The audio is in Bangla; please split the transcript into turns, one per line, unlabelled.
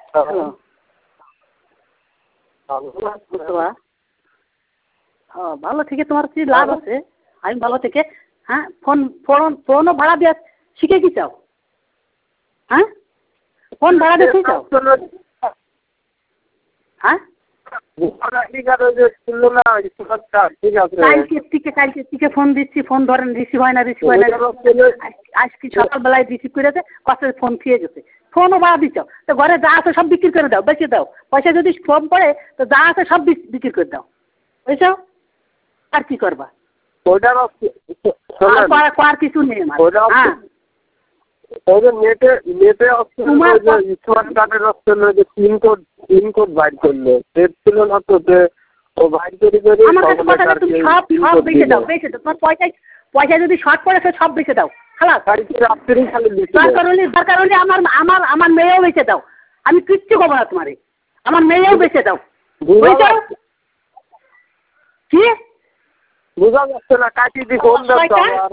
হ্যালো ভালো থেকে তোমার কি লাভ আছে আমি ভালো থেকে হ্যাঁ ফোন ফোন ফোনও ভাড়া দিয়ে শিখে কি চাও হ্যাঁ ফোন ভাড়া দিয়ে শিখে চাও হ্যাঁ কালকে ফোন দিচ্ছি ফোন ধরেন রিসিভ হয় না আজকে সকালবেলায় রিসিভ করেছে কত ফোন খেয়ে গেছে ফোনও ভাড়া দিচ্ছ তো ঘরে যা আছে সব বিক্রি করে দাও বেঁচে দাও পয়সা যদি কম পড়ে তো যা আছে সব বিক্রি করে দাও বুঝছো আর কি করবা আর কিছু নেই হ্যাঁ
নেটে স্মার্ট কার্ডের অপশন পিনকোড বাইর করলো সেট ছিল না তো ও বাইর করে
আমার কাছে কথা তুমি সব বেঁচে দাও তোমার পয়সা যদি শর্ট পড়ে সে সব বেঁচে দাও খালাস দরকার হলে আমার মেয়েও বেঁচে দাও আমি কিচ্ছু করবো না তোমারে আমার মেয়েও বেঁচে দাও বুঝছো কি
বোঝা যাচ্ছে না কাটি দি ফোন